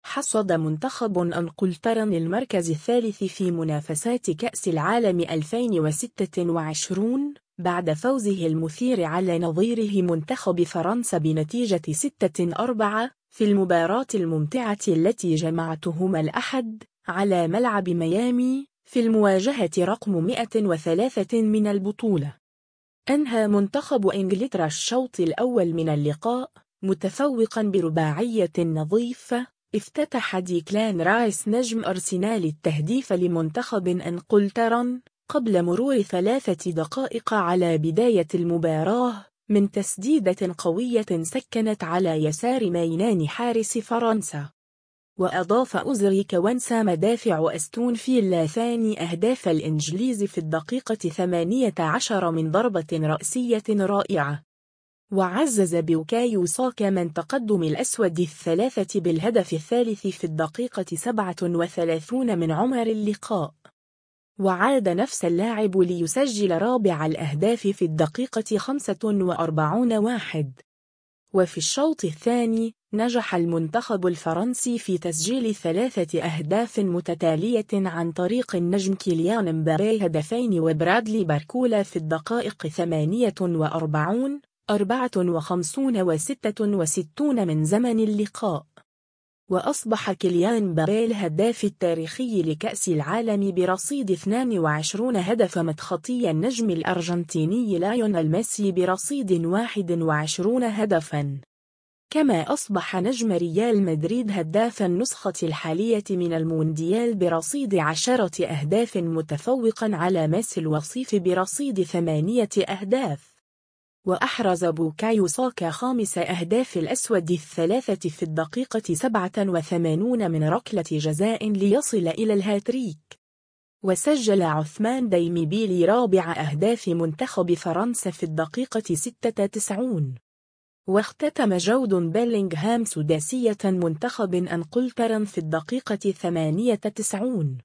حصد منتخب إنجلترا المركز الثالث في منافسات كأس العالم 2026 بعد فوزه المثير على نظيره منتخب فرنسا بنتيجة 6-4 في المباراة الممتعة التي جمعتهما الأحد على ملعب ميامي في المواجهة رقم 103 من البطولة. أنهى منتخب إنجلترا الشوط الأول من اللقاء متفوقا برباعية نظيفة. افتتح ديكلان رايس نجم أرسنال التهديف لمنتخب إنجلترا قبل مرور 3 دقائق على بداية المباراة من تسديدة قوية سكنت على يسار مينان حارس فرنسا. وأضاف أوزريك وانسى مدافع أستون فيلا ثاني أهداف الإنجليز في الدقيقة 18 من ضربة رأسية رائعة. وعزز بوكايو ساكا من تقدم الأسود الثلاثة بالهدف الثالث في الدقيقة 37 من عمر اللقاء. وعاد نفس اللاعب ليسجل رابع الأهداف في الدقيقة 45. وفي الشوط الثاني نجح المنتخب الفرنسي في تسجيل 3 أهداف متتالية عن طريق النجم كيليان امبابي هدفين وبرادلي باركولا في الدقائق 48 54 و66 من زمن اللقاء. وأصبح كيليان امبابي الهداف التاريخي لكأس العالم برصيد 22 هدفا متخطي النجم الأرجنتيني لايونيل ميسي برصيد 21 هدفا. كما أصبح نجم ريال مدريد هداف النسخة الحالية من المونديال برصيد 10 أهداف متفوقا على ميسي الوصيف برصيد 8 أهداف. وأحرز بوكايو ساكا 5 أهداف الأسود الثلاثة في الدقيقة 87 من ركلة جزاء ليصل إلى الهاتريك. وسجل عثمان ديمبيلي رابع أهداف منتخب فرنسا في الدقيقة 96. واختتم جود بيلينغهام سداسية منتخب إنجلترا في الدقيقة 98.